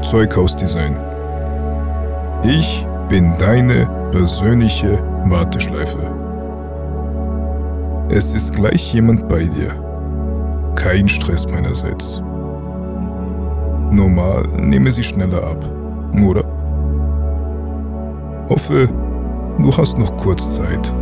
Zeughaus Design. Ich bin deine persönliche Warteschleife. Es ist gleich jemand bei dir. Kein Stress meinerseits. Normal nehme sie schneller ab, oder? Hoffe, du hast noch kurz Zeit.